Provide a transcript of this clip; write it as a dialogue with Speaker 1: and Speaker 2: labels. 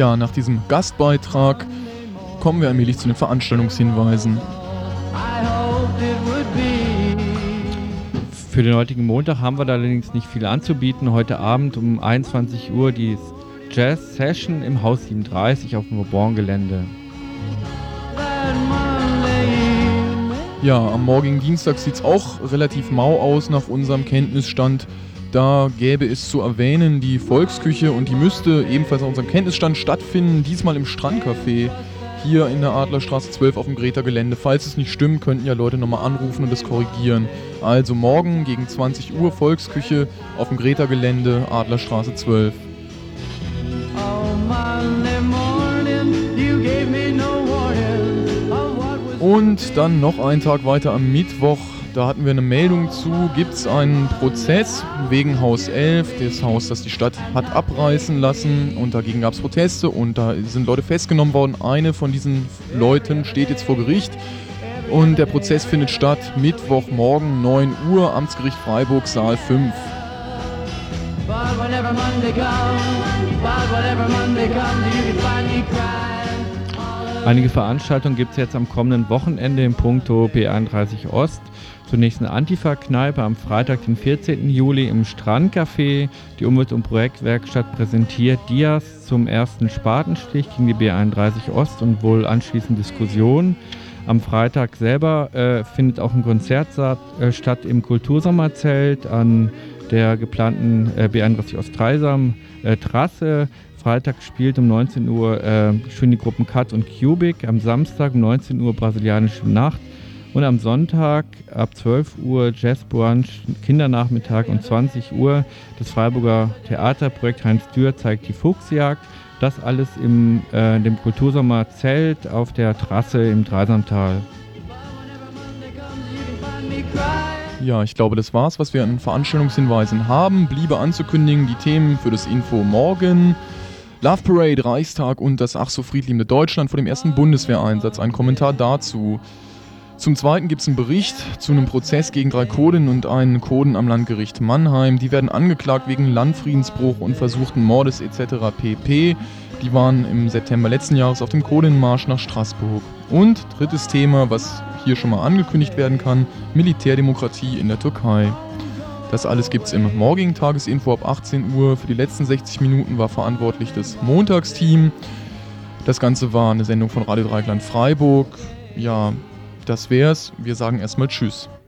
Speaker 1: Ja, nach diesem Gastbeitrag kommen wir allmählich zu den Veranstaltungshinweisen.
Speaker 2: Für den heutigen Montag haben wir da allerdings nicht viel anzubieten. Heute Abend um 21 Uhr die Jazz-Session im Haus 37 auf dem Vauban-Gelände.
Speaker 1: Ja, am morgigen Dienstag sieht es auch relativ mau aus nach unserem Kenntnisstand. Da gäbe es zu erwähnen die Volksküche und die müsste ebenfalls nach unserem Kenntnisstand stattfinden, diesmal im Strandcafé hier in der Adlerstraße 12 auf dem Greta-Gelände. Falls es nicht stimmt, könnten ja Leute nochmal anrufen und das korrigieren. Also morgen gegen 20 Uhr Volksküche auf dem Greta-Gelände, Adlerstraße 12. Und dann noch einen Tag weiter am Mittwoch, da hatten wir eine Meldung zu, gibt es einen Prozess wegen Haus 11, das Haus, das die Stadt hat abreißen lassen, und dagegen gab es Proteste und da sind Leute festgenommen worden. Eine von diesen Leuten steht jetzt vor Gericht und der Prozess findet statt Mittwochmorgen 9 Uhr, Amtsgericht Freiburg, Saal 5.
Speaker 2: Einige Veranstaltungen gibt es jetzt am kommenden Wochenende im Punkto B31 Ost. Zunächst eine Antifa-Kneipe am Freitag, den 14. Juli im Strandcafé. Die Umwelt- und Projektwerkstatt präsentiert Dias zum ersten Spatenstich gegen die B31 Ost und wohl anschließend Diskussionen. Am Freitag selber findet auch ein Konzert statt im Kultursommerzelt an der geplanten B31 Ost-Dreisam Trasse. Freitag spielt um 19 Uhr schön die Gruppen Cut und Cubic. Am Samstag um 19 Uhr Brasilianische Nacht. Und am Sonntag ab 12 Uhr Jazzbrunch, Kindernachmittag und 20 Uhr das Freiburger Theaterprojekt Heinz Dürr zeigt die Fuchsjagd. Das alles im dem Kultursommerzelt auf der Trasse im Dreisamtal.
Speaker 1: Ja, ich glaube, das war's, was wir an Veranstaltungshinweisen haben. Bliebe anzukündigen die Themen für das Info morgen. Love Parade, Reichstag und das ach so friedliebende Deutschland vor dem ersten Bundeswehreinsatz. Ein Kommentar dazu. Zum Zweiten gibt es einen Bericht zu einem Prozess gegen 3 Kurdinnen und einen Kurden am Landgericht Mannheim. Die werden angeklagt wegen Landfriedensbruch und versuchten Mordes etc. pp. Die waren im September letzten Jahres auf dem Kurdinnenmarsch nach Straßburg. Und drittes Thema, was hier schon mal angekündigt werden kann, Militärdemokratie in der Türkei. Das alles gibt's im morgigen Tagesinfo ab 18 Uhr. Für die letzten 60 Minuten war verantwortlich das Montagsteam. Das Ganze war eine Sendung von Radio Dreieckland Freiburg. Ja, das wär's. Wir sagen erstmal Tschüss.